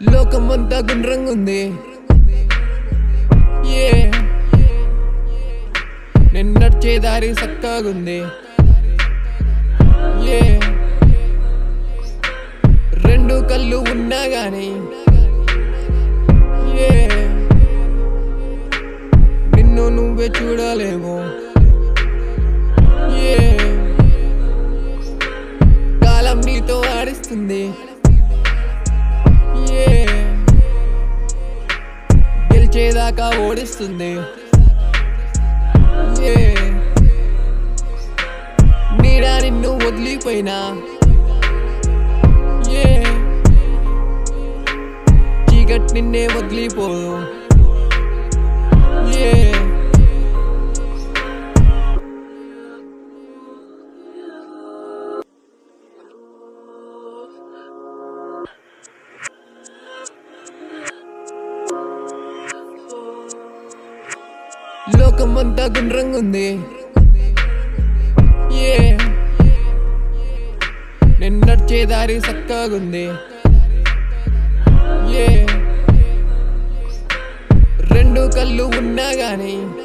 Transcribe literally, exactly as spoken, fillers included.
లోకమంతా గుండ్రంగుంది. ఏ నేను నడిచే దారి సక్కగుంది. ఏ రెండు కళ్ళు ఉన్నా గాని ఏ నిన్ను నువ్వే చూడలేవు. ఏ కాలం నీతో ఆడిస్తుంది. ఏ గెలిచేదాకా ఓడిస్తుంది. ఏ నీడా నిన్ను వదిలిపోయినా ఏ చీకటి నిన్నే వదిలిపోదు. ఏ లోకమంతా గుండ్రంగుంది. ఏ నేను నడిచే దారి సక్కగుంది. ఏ రెండు కళ్ళు ఉన్నా గాని